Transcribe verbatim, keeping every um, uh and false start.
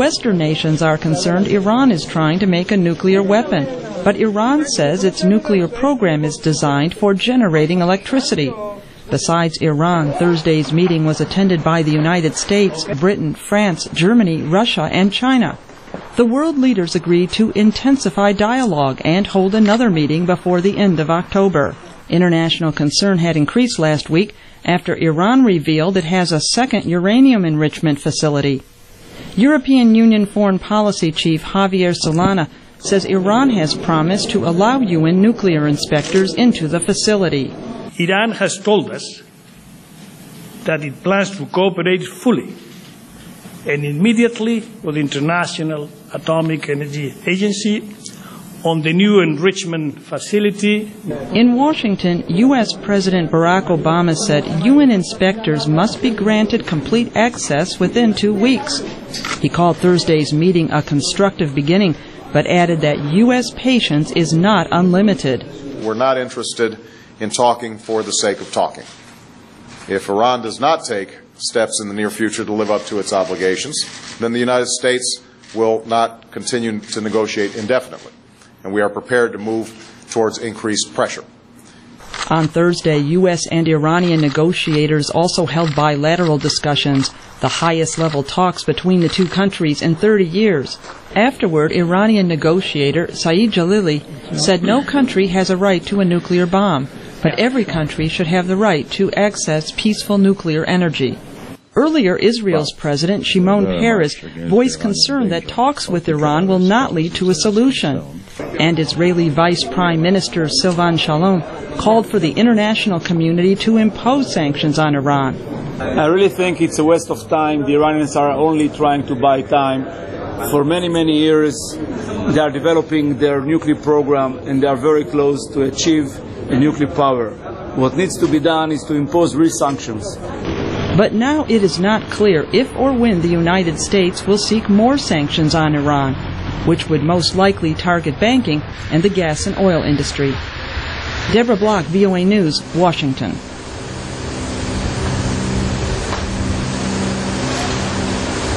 Western nations are concerned Iran is trying to make a nuclear weapon, but Iran says its nuclear program is designed for generating electricity. Besides Iran, Thursday's meeting was attended by the United States, Britain, France, Germany, Russia, and China. The world leaders agreed to intensify dialogue and hold another meeting before the end of October. International concern had increased last week after Iran revealed it has a second uranium enrichment facility. European Union Foreign Policy Chief Javier Solana says Iran has promised to allow U N nuclear inspectors into the facility. Iran has told us that it plans to cooperate fully and immediately with the International Atomic Energy Agency on the new enrichment facility. In Washington, U S President Barack Obama said U N inspectors must be granted complete access within two weeks. He called Thursday's meeting a constructive beginning, but added that U S patience is not unlimited. We're not interested in talking for the sake of talking. If Iran does not take steps in the near future to live up to its obligations, then the United States will not continue to negotiate indefinitely, and we are prepared to move towards increased pressure. On Thursday, U S and Iranian negotiators also held bilateral discussions, the highest-level talks between the two countries in thirty years. Afterward, Iranian negotiator Saeed Jalili said no country has a right to a nuclear bomb, but every country should have the right to access peaceful nuclear energy. Earlier, Israel's President Shimon Peres voiced concern that talks with Iran will not lead to a solution. And Israeli Vice Prime Minister Silvan Shalom called for the international community to impose sanctions on Iran. I really think it's a waste of time. The Iranians are only trying to buy time. For many, many years, they are developing their nuclear program, and they are very close to achieve a nuclear power. What needs to be done is to impose real sanctions. But now it is not clear if or when the United States will seek more sanctions on Iran, which would most likely target banking and the gas and oil industry. Deborah Block, V O A News, Washington.